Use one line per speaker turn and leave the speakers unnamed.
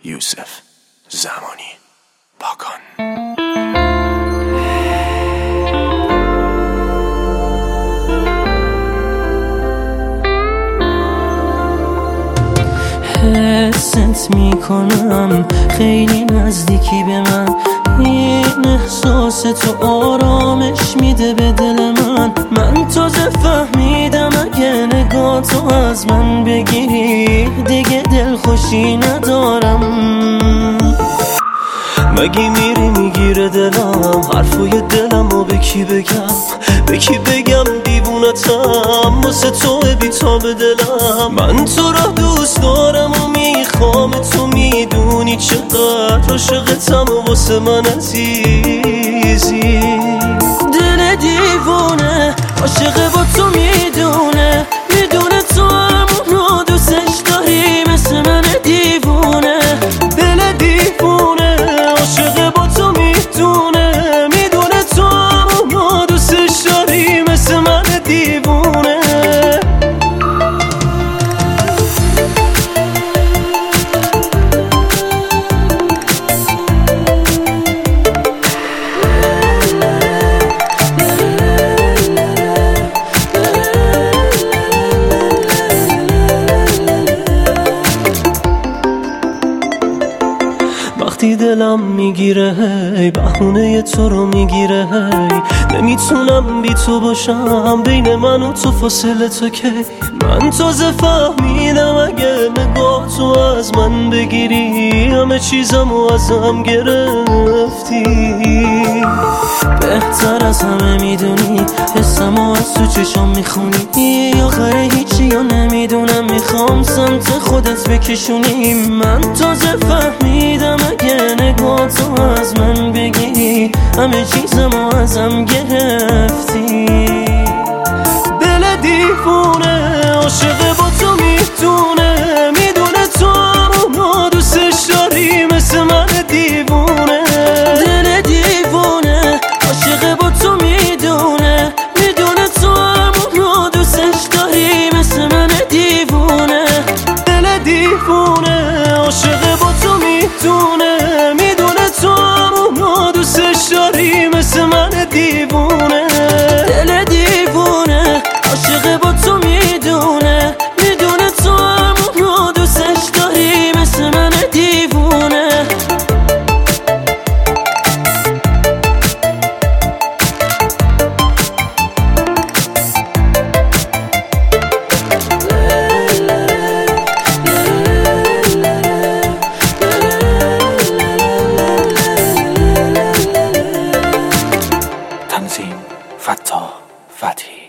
یوسف زمانی پاکان.
حست میکنم خیلی نزدیکی به من، این احساس تو آرامش میده به دل من تازه فهمیدم اگه نگاه تو از من بگیری دیگه دلخوشی ندارم. مگه میری میگیره دلم حرفای دلمو به کی بگم دیوونتم واسه تو بی‌تاب دلم. من تو را دوست دارم و میخوام، تو میدونی چقدر عاشقتم و واسه من عزیزی. دل دیوونه عاشق با تو میدونه تو همونو دوستش داری مثل من دیوونه. دل دیوونه عاشق با تو میدونه تو همونو دوستش داری مثل من دیوونه. وقتی دلم میگیره هی بهونه تو رو میگیره هی نمیتونم بی تو باشم، بین من و تو فاصله تو کی. من تازه فهمیدم اگه نگاه تو از من بگیری همه چیزمو ازم گرفتی. بهتر از همه میدونی حسمو از تو چشام میخونی، آخر هیچی یا نمیدونم میخوام سمت خودت بکشونی. من تازه فهمیدم اگه نگاه تو از من بگیری همه چیزمو ازم گرفتی. دل دیوونه عاشق با تو میدونه تو همونو دوستش داری مثل من دیوونه. دل دیوونه عاشق با تو میدونه تو همونو دوستش داری مثل من دیوونه. دل دیوونه عاشق با تو میدونه تو همونو دوستش داری مثل من دیوونه. دل دیوونه عاشق با تو میدونه تو همونو دوستش داری مثل من دیوونه.
تنظیم فتاح فتحی.